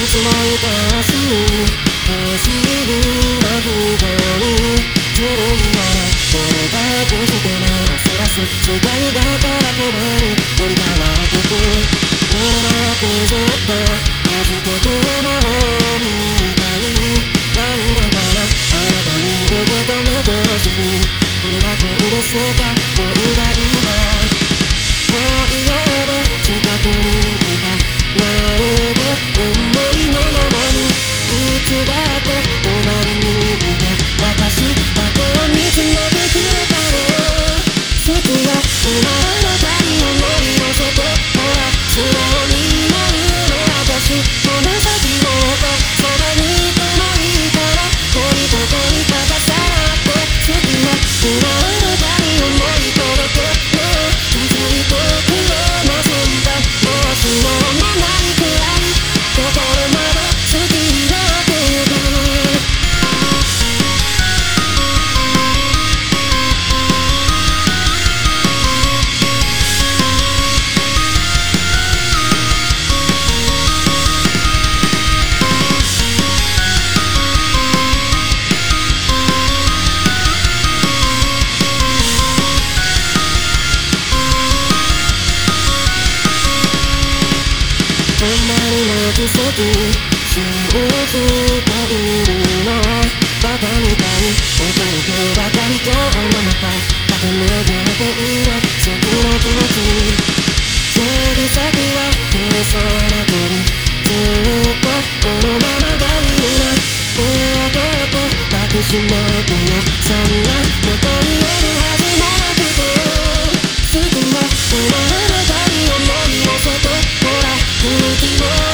つもいし不思議な不合にずるいならどれだけしても焦らす世界がからけばに振り変わってく胸の奥ずっと預けてるものみたいなんだからあなたに受け止めてほしいこれだけ嬉しか恋が今もう嫌で近くにいたまるで思いのままにいつだって隣にいて私だけを見つめてくれたの好きよ今あなたに思い寄せてほら素直になるの私この先もっとそばにいてもいいから恋と恋かがさらって好きよ今あなたに思い届け気づいてくれませんかもうしようもないくらい心まで好きになってゆくほんまにも奇跡信じているのバカみたい驚くばかり今日の中駆け抜けている好きな気持ち過ぎ先は消えそうな距離ずっとこのままがいいな手を取って抱きしめてよそんなこと言えるはずもなくて好きよ今あなたに思い寄せてほら勇気を